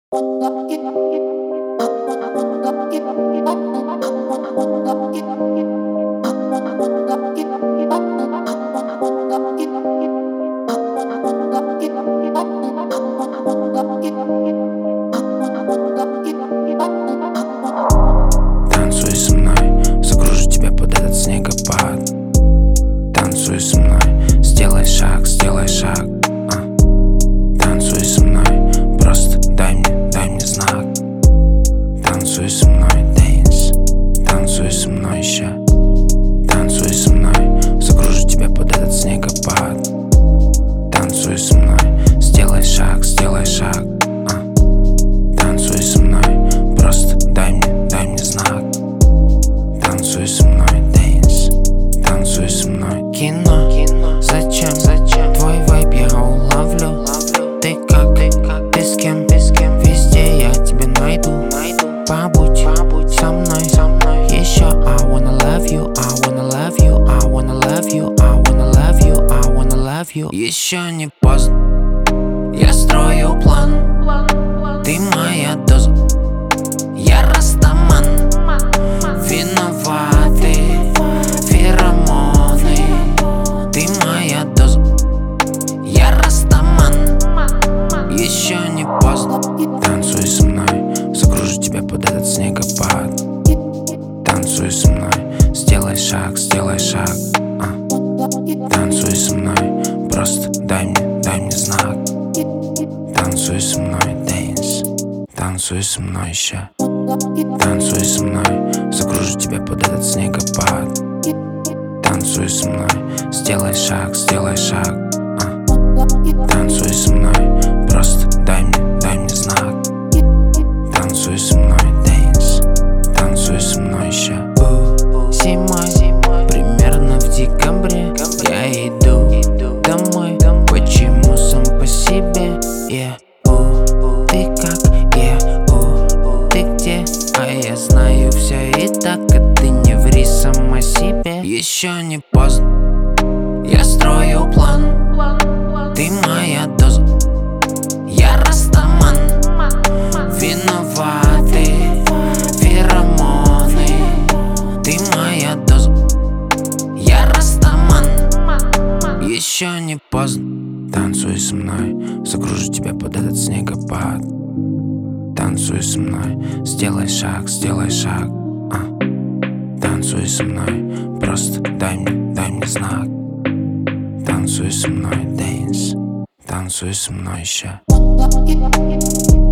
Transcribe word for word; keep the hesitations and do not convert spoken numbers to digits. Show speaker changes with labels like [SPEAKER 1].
[SPEAKER 1] Танцуй со мной, загружу тебя под этот снегопад. Танцуй со мной, сделай шаг, сделай шаг. а. Танцуй со мной, просто дай мне, дай мне знак. Танцуй со мной, dance. Танцуй со мной еще. Танцуй со мной, загружу тебя под этот снегопад. Танцуй со мной, сделай шаг, сделай шаг. а. Танцуй со мной, просто дай мне, дай мне знак. Танцуй со мной, dance. Танцуй со мной.
[SPEAKER 2] Кино, Кино. Зачем? Зачем? Твой вайб я уловлю. Ловлю. Ты как? Ты как? Ты с кем? Ты с кем? Везде я тебя найду. Найду. Побудь, Побудь со мной, со мной. Еще I wanna love you, I wanna love you, I wanna love you, I wanna love you, I wanna love you. Еще не поздно, я строю план. Ты моя доза, я растаман. Виноваты феромоны. Ты моя доза, я растаман. Еще не поздно.
[SPEAKER 1] Танцуй со мной, загружу тебя под этот снегопад. Танцуй со мной, сделай шаг, сделай шаг. а. Танцуй со мной, просто дай мне, дай мне знак. Танцуй со мной, dance. Танцуй со мной еще. Танцуй со мной, загружу тебя под этот снегопад. Танцуй со мной, сделай шаг, сделай шаг. а. Танцуй со мной, просто дай мне, дай мне знак. Танцуй со мной, dance. Танцуй со мной еще.
[SPEAKER 2] Зимой, примерно в декабре, я иду домой. Почему сам по себе? Yeah. у, Ты как? Yeah. у, Ты где? А я знаю все и так, а ты не ври сама себе. Еще не поздно, я строю план. Ты моя доза, я растаман. Виноваты феромоны. Ты моя доза, я растаман. Еще не поздно.
[SPEAKER 1] Танцуй со мной, загружу тебя под этот снегопад. Танцуй со мной, сделай шаг, сделай шаг. а. Танцуй со мной, просто дай мне, дай мне знак. Танцуй со мной, dance. Танцуй со мной еще.